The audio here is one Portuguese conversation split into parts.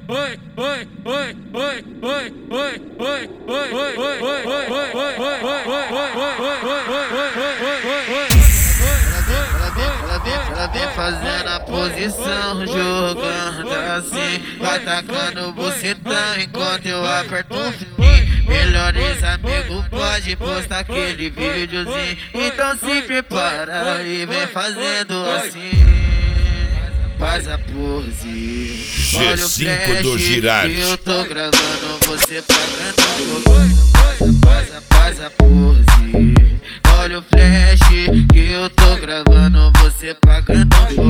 Ela vem fazendo a posição, jogando assim, vai tacando bucetão enquanto eu aperto o fininho. Melhores amigos pode postar aquele videozinho, então se prepara e vem fazendo assim. Faz a pose, olha o G5 do Girardi. que eu tô gravando você pagando. Faz a pose, olha o flash que eu tô gravando você pagando.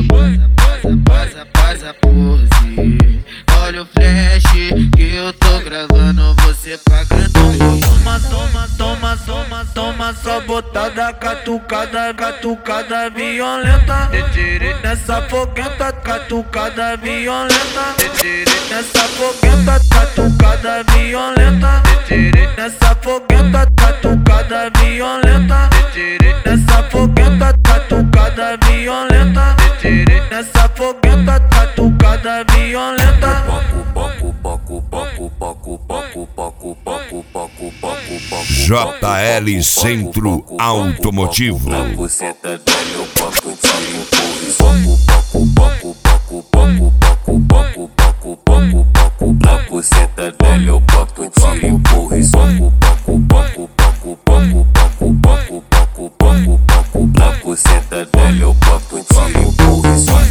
Faz a pose, olha o flash que eu tô gravando você pagando. Toma só botada, catucada violenta. Nessa foguenta, catucada violenta. Nessa foguenta, catucada violenta. Nessa foguenta, catucada violenta. Nessa foguenta, catucada violenta. Nessa foguenta, catucada violenta. JL Centro Automotivo. Na buceta dela eu boto um tiro, empurro e na buceta dela eu boto um tiro, empurro e na buceta dela eu boto um tiro, empurro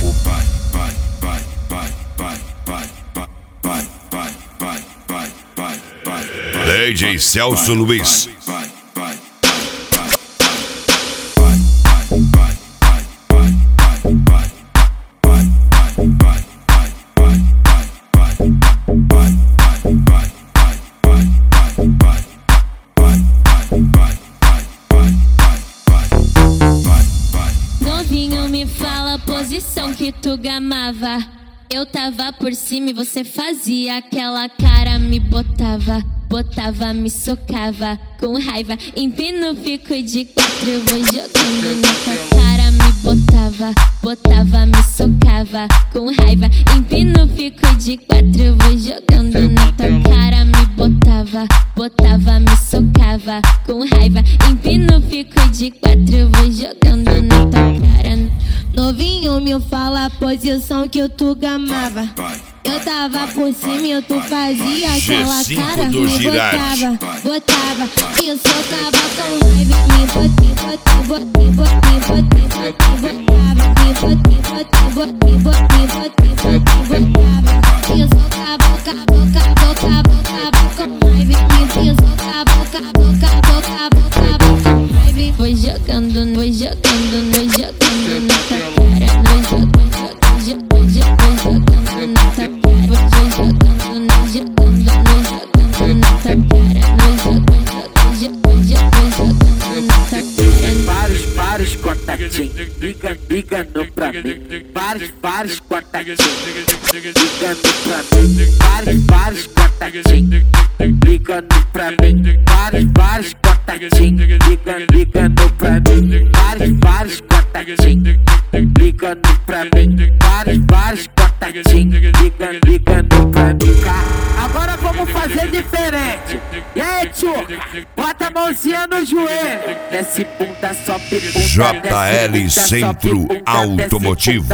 e DJ Celso Luiz. Novinho, me fala a posição que tu gamava. Eu tava por cima e você fazia aquela cara, me botava, me socava. Com raiva, empino, fico de quatro, eu vou jogando na tua cara. Me botava, me socava. Com raiva, empino, fico de quatro, eu vou jogando na tua cara. Me botava, me socava. Com raiva, empino, fico de quatro, eu vou jogando na tua cara. Novinho, me fala a posição que eu tu gamava. Eu tava por cima e tu fazia aquela G5 cara. do Me Girardi. botava, e socava com raiva. Me botava, e socava com raiva. Me socava com raiva. Vou jogando na tua cara. Vários contatinhos ligando pra mim. Vários contatinhos ligando pra mim. Vários contatinhos ligando pra mim. Vários contatinhos ligando pra mim. Vários contatinhos ligando pra mim. Vários contatinhos ligando pra mim. Agora vamos fazer diferente. E aí, tio? Bota a mãozinha no joelho. Desce bunda, sobe bunda. JL Centro Automotivo.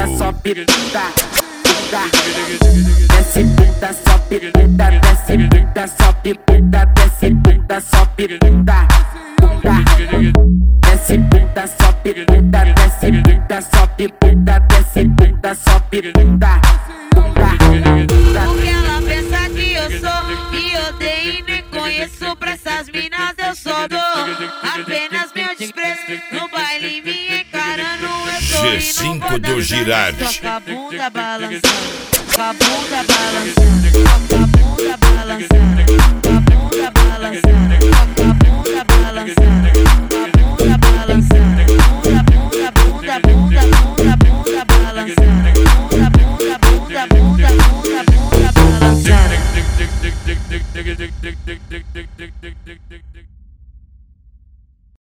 Desce bunda, sobe bunda. Desce bunda, sobe bunda. Desce bunda, sobe bunda. Desce bunda, sobe bunda. Desce bunda, sobe bunda. Desce bunda, sobe bunda. Porque ela pensa que eu sou e odeio e nem conheço. Pra essas minas eu só dou apenas meu desprezo. No baile me encarando eu tô G5 do Girardi. Só com a bunda balançando, com a bunda balançando, com a bunda balançando, com a bunda balançando, com a bunda balançando, com a bunda